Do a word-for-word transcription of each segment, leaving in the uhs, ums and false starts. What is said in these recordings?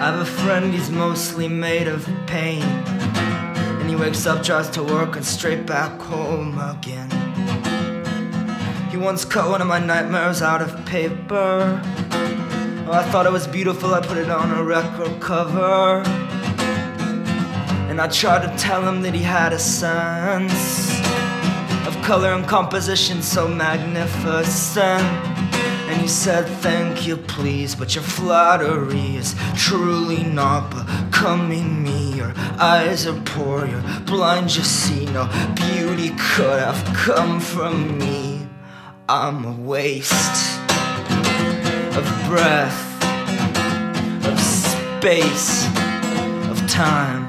I have a friend, he's mostly made of pain, and he wakes up, drives to work, and straight back home again. He once cut one of my nightmares out of paper. Oh, I thought it was beautiful, I put it on a record cover. And I tried to tell him that he had a sense of color and composition so magnificent. And he said, thank you please, but your flattery is truly not becoming me. Your eyes are poor, you're blind, you see no beauty could have come from me. I'm a waste of breath, of space, of time.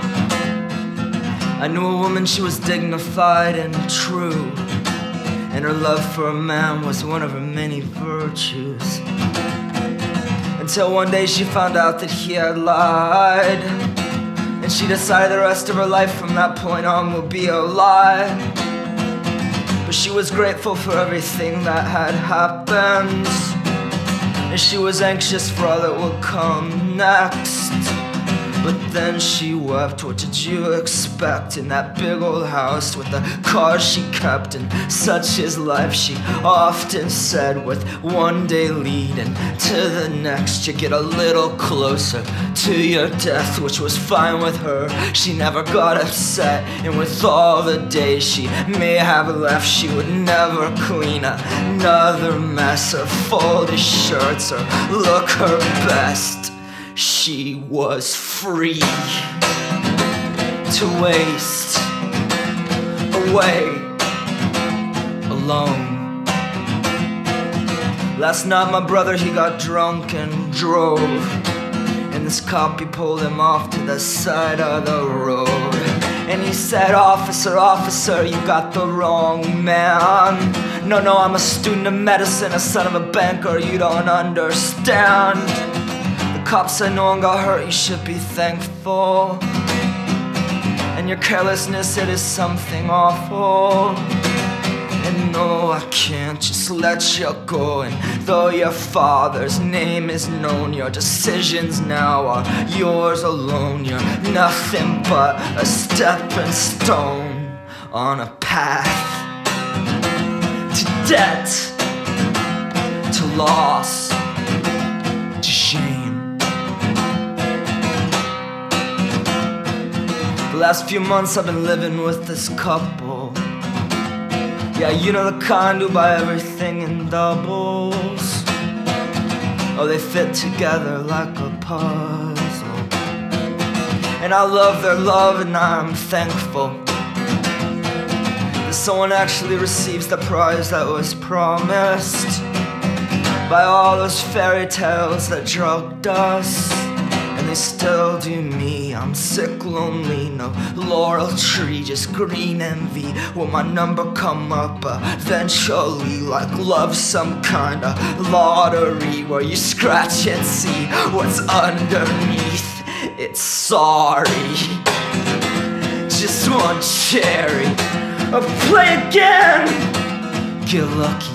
I knew a woman, she was dignified and true, and her love for a man was one of her many virtues. Until one day she found out that he had lied, and she decided the rest of her life from that point on would be a lie. But she was grateful for everything that had happened, and she was anxious for all that would come next. But then she wept, what did you expect? In that big old house with the cars she kept, and such is life, she often said, with one day leading to the next. You get a little closer to your death, which was fine with her. She never got upset, and with all the days she may have left, she would never clean another mess, or fold his shirts, or look her best. She was free to waste away alone. Last night my brother, he got drunk and drove, and this cop, he pulled him off to the side of the road. And he said, officer, officer, you got the wrong man. No, no, I'm a student of medicine, a son of a banker, you don't understand. Cop said no one got hurt, you should be thankful. And your carelessness, it is something awful. And no, I can't just let you go. And though your father's name is known, your decisions now are yours alone. You're nothing but a stepping stone on a path to debt, to loss, to shame. The last few months I've been living with this couple. Yeah, you know the kind who buy everything in doubles. Oh, they fit together like a puzzle. And I love their love, and I'm thankful that someone actually receives the prize that was promised by all those fairy tales that drugged us. They still do me. I'm sick, lonely, no laurel tree, just green envy. Will my number come up eventually, like love, some kind of lottery where you scratch and see what's underneath? It's sorry, just one cherry. I'll play again, get lucky.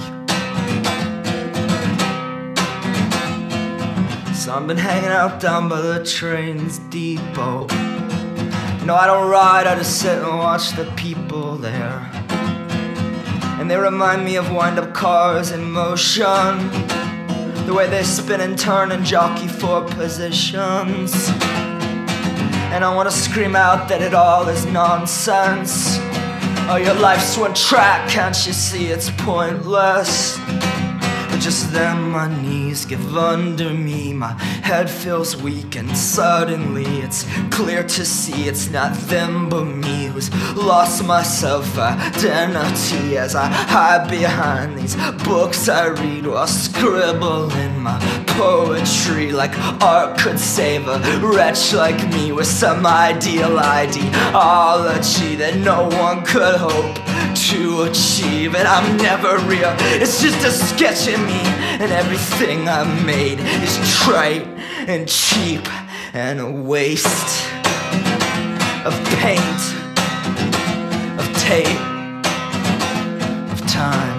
So I've been hanging out down by the train's depot. No, I don't ride, I just sit and watch the people there. And they remind me of wind-up cars in motion, the way they spin and turn and jockey for positions. And I wanna scream out that it all is nonsense. Oh, your life's one track, can't you see it's pointless? Just then my knees give under me, my head feels weak, and suddenly it's clear to see it's not them but me who's lost my self-identity as I hide behind these books I read while scribbling my poetry, like art could save a wretch like me with some ideal ideology that no one could hope to achieve. And I'm never real, it's just a sketch of me, and everything I made is trite and cheap and a waste of paint, of tape, of time.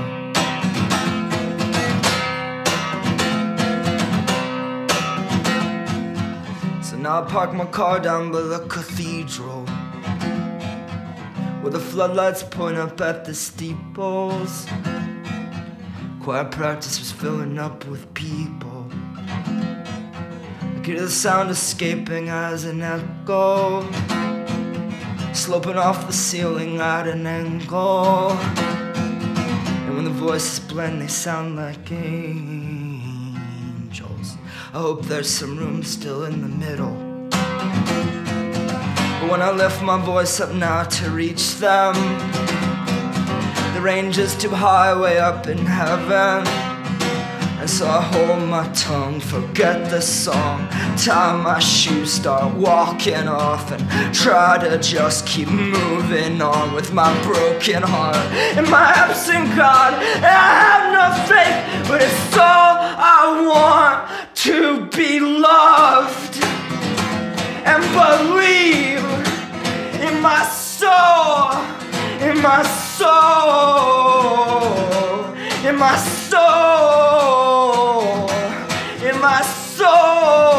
Now I park my car down by the cathedral, where the floodlights point up at the steeples. Choir practice was filling up with people. I could hear the sound escaping as an echo, sloping off the ceiling at an angle. And when the voices blend, they sound like angels. I hope there's some room still in the middle. But when I lift my voice up now to reach them, the range is too high, way up in heaven. And so I hold my tongue, forget the song, tie my shoes, start walking off, and try to just keep moving on with my broken heart and my absent God. And I have no faith, but it's all I want, to be loved and believe in my soul, in my soul, in my soul, in my soul.